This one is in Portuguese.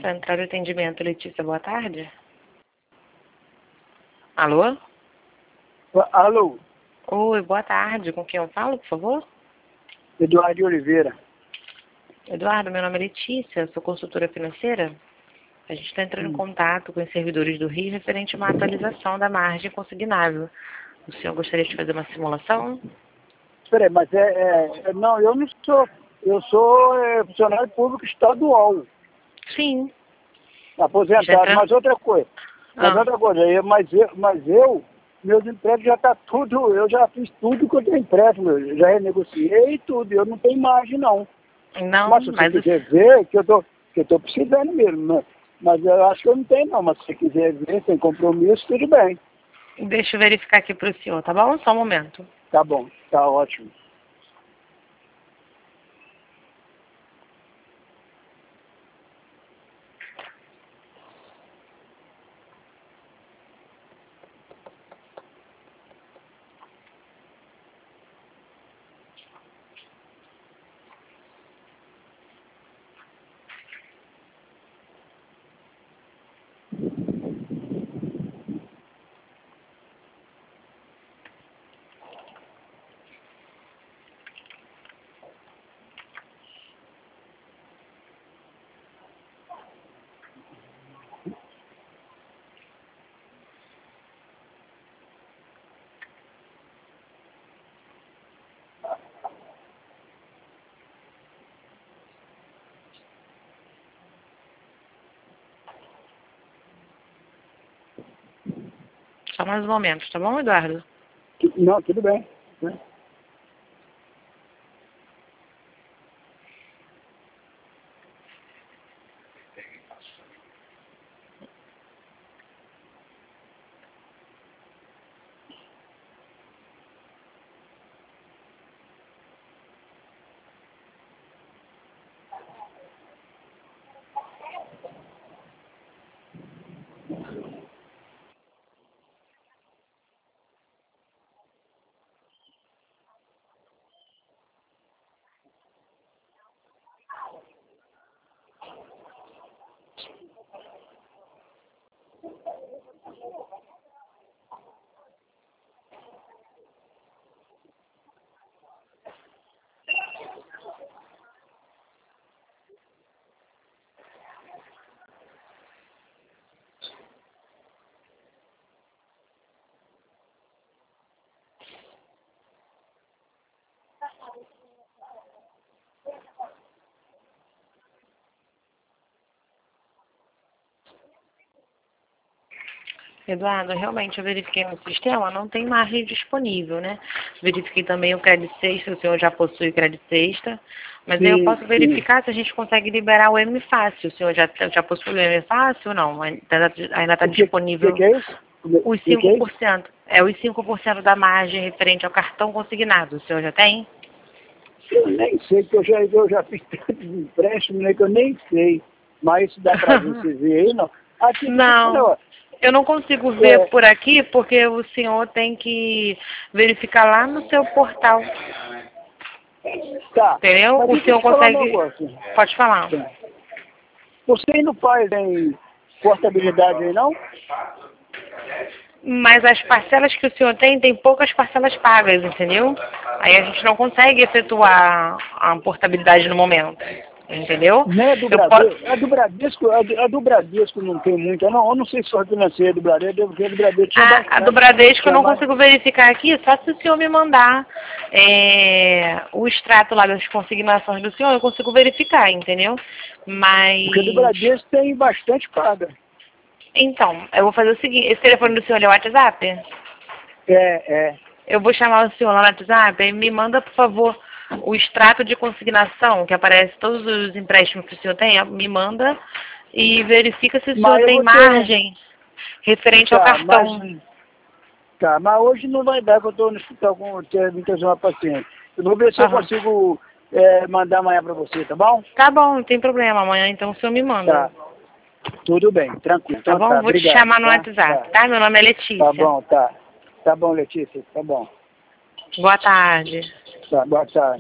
Central de Atendimento, Letícia, boa tarde. Alô? Alô, Oi, boa tarde. Com quem eu falo, por favor? Eduardo de Oliveira. Eduardo, meu nome é Letícia, sou consultora financeira. A gente está entrando em contato com os servidores do Rio referente a uma atualização da margem consignável. O senhor gostaria de fazer uma simulação? Peraí, mas não, eu não sou. Eu sou funcionário público estadual, Sim. aposentado. Já entrando- Mas outra coisa, meus empréstimos já tá tudo, eu já fiz tudo que eu tenho empréstimo, eu já renegociei tudo, eu não tenho margem não. Não, Mas se você mas quiser ver, que eu tô precisando mesmo, né? Mas eu acho que eu não tenho não, mas se você quiser ver, sem compromisso, tudo bem. deixa eu verificar aqui para o senhor, tá bom? Só um momento. Tá bom, tá ótimo. Só mais um momento, tá bom, Eduardo? Não, tudo bem. Né? Eduardo, realmente eu verifiquei no sistema, não tem margem disponível, né? Verifiquei também o crédito sexta, o senhor já possui o crédito sexta, mas aí eu posso Sim. verificar se a gente consegue liberar o M Fácil. O senhor já possui o M Fácil ou não? Ainda está disponível Que é isso? os Que é isso? 5%. É os 5% da margem referente ao cartão consignado. O senhor já tem? Eu nem sei, porque eu já fiz tantos empréstimos, né, que eu nem sei. Mas isso dá pra você ver aí, não? Aqui, Não. Eu não consigo ver por aqui porque o senhor tem que verificar lá no seu portal. tá. Entendeu? Mas O deixa eu senhor te falar um consegue. negócio. Pode falar. Tá. Você não faz em portabilidade aí, não? Mas as parcelas que o senhor tem poucas parcelas pagas, entendeu? Aí a gente não consegue efetuar a portabilidade no momento. Entendeu? Não é do Eu Bradesco. posso. A do Bradesco não tem muita, não. Eu não sei se foi financeira do Bradesco, porque a do Bradesco tinha A do bastante. Bradesco eu Tinha não mais. consigo verificar aqui, só se o senhor me mandar o extrato lá das consignações do senhor, eu consigo verificar, entendeu? Porque a do Mas. Bradesco tem bastante paga. Então, eu vou fazer o seguinte, esse telefone do senhor é o WhatsApp? É. Eu vou chamar o senhor lá no WhatsApp e me manda, por favor, o extrato de consignação, que aparece todos os empréstimos que o senhor tem, me manda e verifica se o senhor Mas eu tem vou ter. margem referente ao Tá, cartão. mas hoje não vai dar, que eu estou no hospital com muitas uma paciente. Eu vou ver se eu Aham. consigo mandar amanhã para você, tá bom? Tá bom, não tem problema. Amanhã então o senhor me manda. Tá. Tudo bem, tranquilo. Tá Então bom? tá, Vou te obrigado, chamar no tá? WhatsApp, Tá. tá? Meu nome é Tá Letícia. bom, tá. Tá bom, Letícia, tá bom. Boa tarde. Tá, boa tarde.